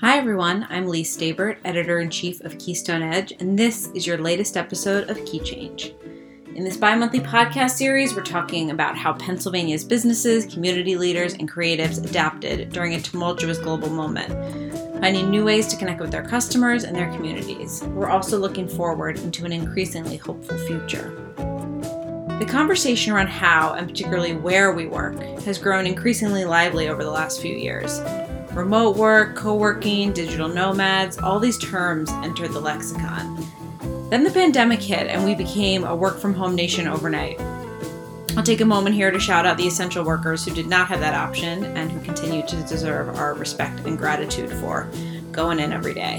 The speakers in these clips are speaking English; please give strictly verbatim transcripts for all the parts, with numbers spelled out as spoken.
Hi everyone, I'm Lee Stabert, Editor-in-Chief of Keystone Edge, and this is your latest episode of Key Change. In this bi-monthly podcast series, we're talking about how Pennsylvania's businesses, community leaders, and creatives adapted during a tumultuous global moment, finding new ways to connect with their customers and their communities. We're also looking forward into an increasingly hopeful future. The conversation around how, and particularly where we work, has grown increasingly lively over the last few years. Remote work, co-working, digital nomads, all these terms entered the lexicon. Then the pandemic hit and we became a work-from-home nation overnight. I'll take a moment here to shout out the essential workers who did not have that option and who continue to deserve our respect and gratitude for going in every day.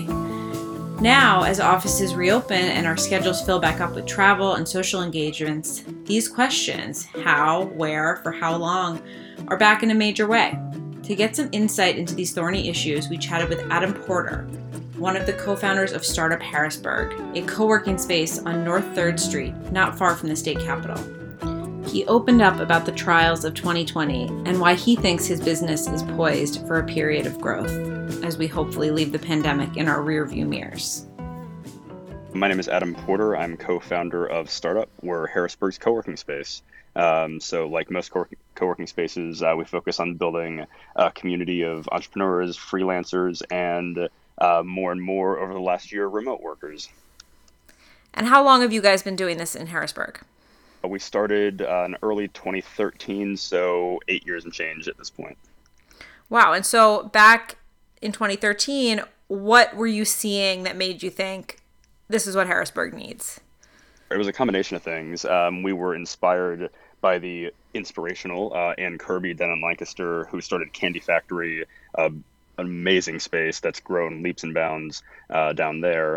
Now, as offices reopen and our schedules fill back up with travel and social engagements, these questions, how, where, for how long, are back in a major way. To get some insight into these thorny issues, we chatted with Adam Porter, one of the co-founders of Startup Harrisburg, a co-working space on North third Street, not far from the state capitol. He opened up about the trials of twenty twenty and why he thinks his business is poised for a period of growth, as we hopefully leave the pandemic in our rearview mirrors. My name is Adam Porter. I'm co-founder of Startup. We're Harrisburg's co-working space. Um, so like most co- co-working spaces, uh, we focus on building a community of entrepreneurs, freelancers, and uh, more and more over the last year, remote workers. And how long have you guys been doing this in Harrisburg? We started uh, in early twenty thirteen, so eight years and change at this point. Wow. And so back in twenty thirteen, what were you seeing that made you think this is what Harrisburg needs? It was a combination of things. Um, we were inspired by the inspirational uh, Ann Kirby down in Lancaster, who started Candy Factory, uh, an amazing space that's grown leaps and bounds uh, down there.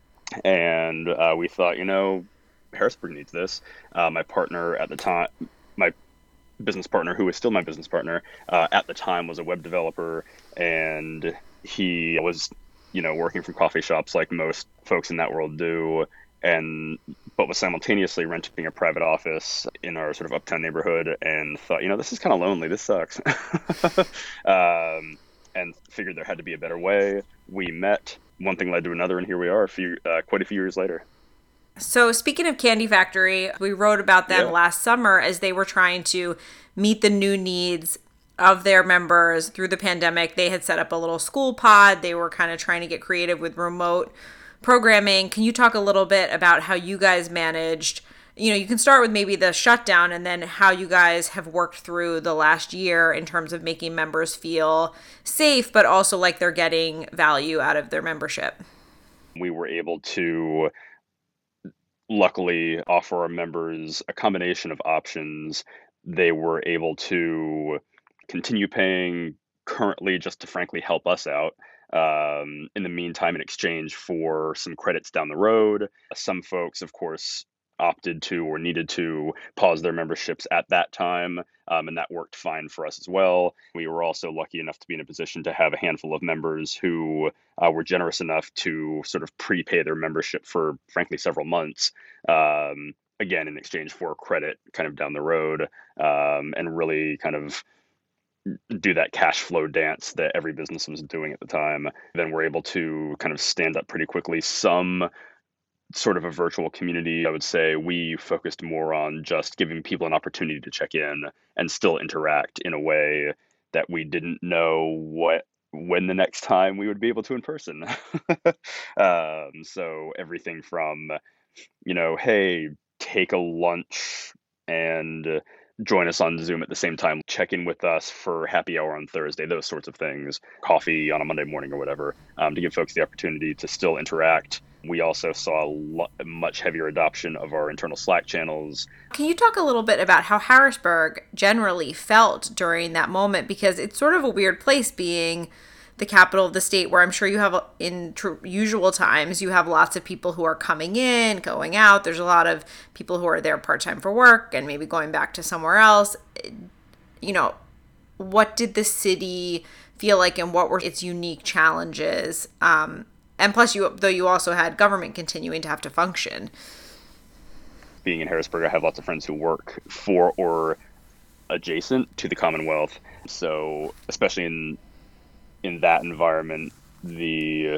And uh, we thought, you know, Harrisburg needs this. Uh, my partner at the time, my business partner, who is still my business partner, uh, at the time was a web developer, and he was, you know, working from coffee shops like most folks in that world do, and but was simultaneously renting a private office in our sort of uptown neighborhood, and thought, you know, this is kind of lonely. This sucks. um, and figured there had to be a better way. We met. One thing led to another, and here we are, a few, uh, quite a few years later. So speaking of Candy Factory, we wrote about them Yeah. last summer as they were trying to meet the new needs of their members through the pandemic. They had set up a little school pod. They were kind of trying to get creative with remote programming. Can you talk a little bit about how you guys managed, you know, you can start with maybe the shutdown and then how you guys have worked through the last year in terms of making members feel safe, but also like they're getting value out of their membership. We were able to luckily offer our members a combination of options. They were able to continue paying currently just to frankly help us out. Um, in the meantime, in exchange for some credits down the road. Some folks, of course, opted to or needed to pause their memberships at that time, um, and that worked fine for us as well. We were also lucky enough to be in a position to have a handful of members who uh, were generous enough to sort of prepay their membership for, frankly, several months. Um, again, in exchange for credit kind of down the road, um, and really kind of do that cash flow dance that every business was doing at the time. Then we're able to kind of stand up pretty quickly. Some sort of a virtual community, I would say we focused more on just giving people an opportunity to check in and still interact in a way that we didn't know what when the next time we would be able to in person. um, so everything from, you know, hey, take a lunch and join us on Zoom at the same time, check in with us for happy hour on Thursday, those sorts of things, coffee on a Monday morning or whatever, um, to give folks the opportunity to still interact. We also saw a lo- much heavier adoption of our internal Slack channels. Can you talk a little bit about how Harrisburg generally felt during that moment? Because it's sort of a weird place being the capital of the state, where I'm sure you have, in tr- usual times, you have lots of people who are coming in, going out. There's a lot of people who are there part-time for work and maybe going back to somewhere else. You know, what did the city feel like and what were its unique challenges? Um, and plus, you though you also had government continuing to have to function. Being in Harrisburg, I have lots of friends who work for or adjacent to the Commonwealth. So especially in in that environment, the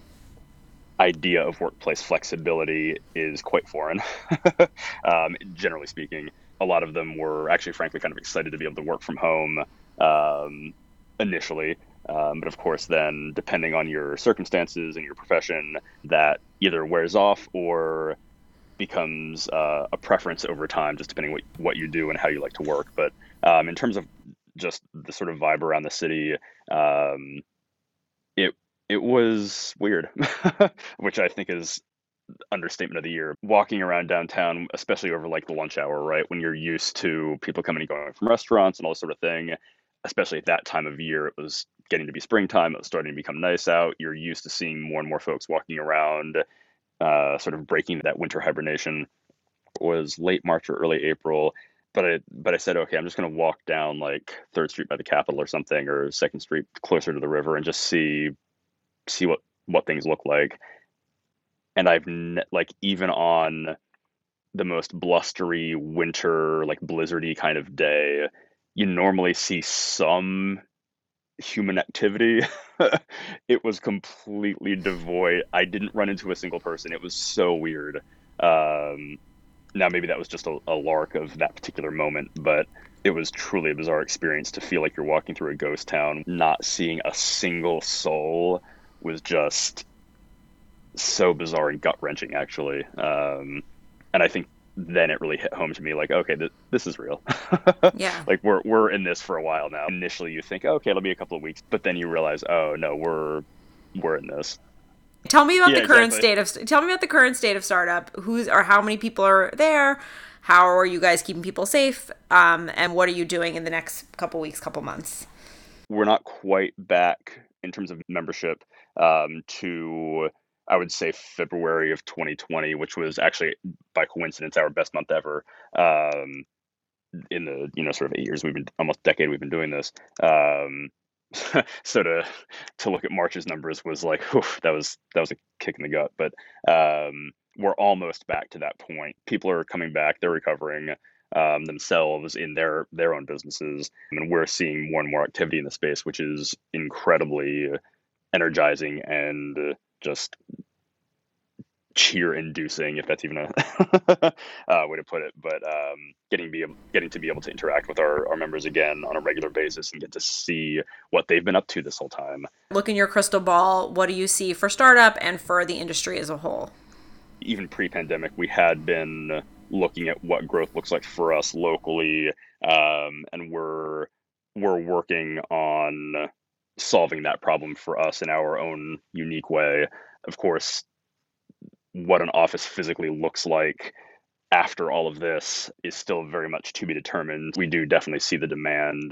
idea of workplace flexibility is quite foreign. um, generally speaking, a lot of them were actually, frankly, kind of excited to be able to work from home um, initially. Um, but of course, then depending on your circumstances and your profession, that either wears off or becomes uh, a preference over time, just depending what what you do and how you like to work. But um, in terms of just the sort of vibe around the city, um, it it was weird, which I think is understatement of the year. Walking around downtown, especially over like the lunch hour, right, when you're used to people coming and going from restaurants and all this sort of thing, especially at that time of year, it was getting to be springtime. It was starting to become nice out. You're used to seeing more and more folks walking around, uh, sort of breaking that winter hibernation. It was late March or early April. But I, but I said, okay, I'm just going to walk down like Third Street by the Capitol or something, or Second Street closer to the river, and just see see what what things look like. And I've ne- like even on the most blustery winter, like blizzardy kind of day, you normally see some human activity. It was completely devoid. I didn't run into a single person. It was so weird. Um, now maybe that was just a, a lark of that particular moment, but it was truly a bizarre experience to feel like you're walking through a ghost town. Not seeing a single soul was just so bizarre and gut wrenching, actually. Um, and I think then it really hit home to me, like, okay, th- this is real. Yeah. Like we're we're in this for a while now. Initially, you think, okay, it'll be a couple of weeks, but then you realize, oh no, we're we're in this. Tell me about Yeah, the current exactly. state of tell me about the current state of startup. Who's or how many people are there? How are you guys keeping people safe? Um, and what are you doing in the next couple weeks, couple months? We're not quite back in terms of membership um, to, I would say, February of twenty twenty, which was actually by coincidence our best month ever. Um, in the you know sort of eight years we've been almost decade we've been doing this. Um, so to to look at March's numbers was like, whew, that was that was a kick in the gut. But um, we're almost back to that point. People are coming back. They're recovering um, themselves in their their own businesses, and we're seeing more and more activity in the space, which is incredibly energizing and just cheer inducing, if that's even a uh, way to put it. But um, getting be getting to be able to interact with our, our members again on a regular basis and get to see what they've been up to this whole time. Look in your crystal ball. What do you see for startup and for the industry as a whole? Even pre-pandemic, we had been looking at what growth looks like for us locally, um, and we're we're working on solving that problem for us in our own unique way. Of course, what an office physically looks like after all of this is still very much to be determined. We do definitely see the demand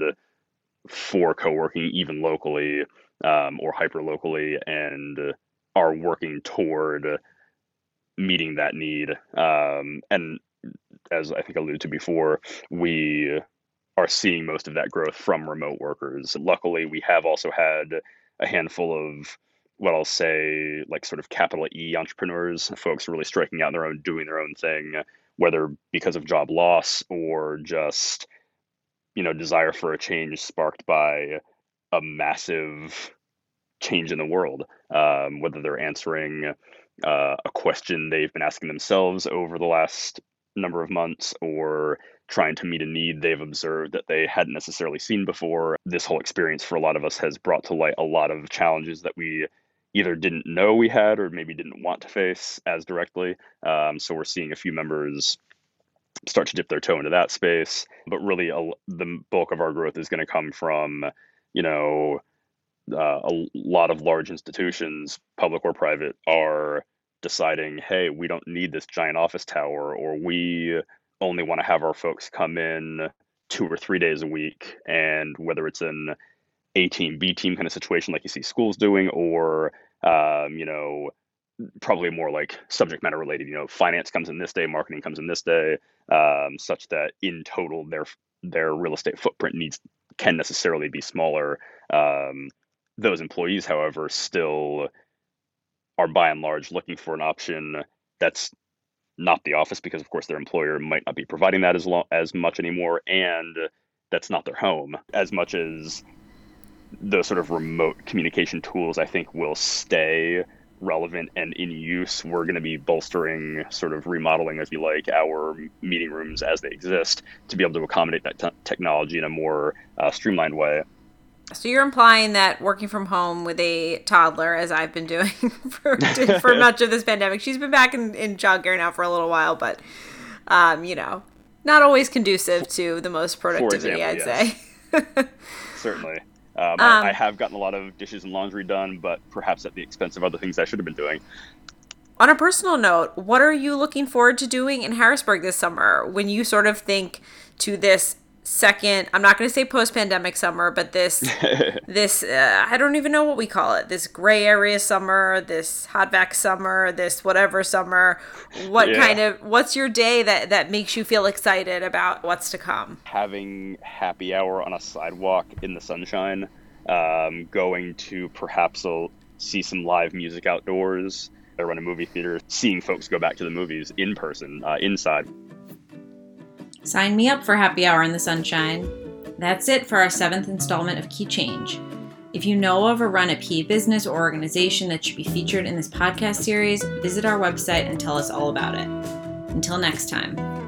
for co-working, even locally um, or hyper locally, and are working toward meeting that need. Um, and as I think I alluded to before, we are seeing most of that growth from remote workers. Luckily, we have also had a handful of what I'll say, like sort of capital E entrepreneurs, folks really striking out on their own, doing their own thing, whether because of job loss or just, you know, desire for a change sparked by a massive change in the world, um, whether they're answering uh, a question they've been asking themselves over the last number of months or trying to meet a need they've observed that they hadn't necessarily seen before. This whole experience for a lot of us has brought to light a lot of challenges that we either didn't know we had or maybe didn't want to face as directly. Um, so we're seeing a few members start to dip their toe into that space. But really, a, the bulk of our growth is going to come from, you know, uh, a lot of large institutions, public or private, are deciding, hey, we don't need this giant office tower, or we only want to have our folks come in two or three days a week. And whether it's an A team, B team kind of situation like you see schools doing, or, um, you know, probably more like subject matter related, you know, finance comes in this day, marketing comes in this day, um, such that in total their their real estate footprint needs can necessarily be smaller. Um, those employees, however, still are by and large looking for an option that's not the office because, of course, their employer might not be providing that as long as much anymore, and that's not their home as much as those sort of remote communication tools, I think, will stay relevant and in use. We're going to be bolstering, sort of remodeling, if you like, our meeting rooms as they exist to be able to accommodate that t- technology in a more uh, streamlined way. So you're implying that working from home with a toddler, as I've been doing for, for much of this pandemic, she's been back in, in childcare now for a little while, but, um, you know, not always conducive to the most productivity, example, I'd yes. say. Certainly. Um, um, I, I have gotten a lot of dishes and laundry done, but perhaps at the expense of other things I should have been doing. On a personal note, what are you looking forward to doing in Harrisburg this summer when you sort of think to this second, I'm not going to say post-pandemic summer, but this, this uh, I don't even know what we call it, this gray area summer, this hot vac summer, this whatever summer, what yeah. kind of, what's your day that, that makes you feel excited about what's to come? Having happy hour on a sidewalk in the sunshine, um, going to perhaps a, see some live music outdoors, or run a movie theater, seeing folks go back to the movies in person, uh, inside. Sign me up for happy hour in the sunshine. That's it for our seventh installment of Key Change. If you know of or run a P A business or organization that should be featured in this podcast series, visit our website and tell us all about it. Until next time.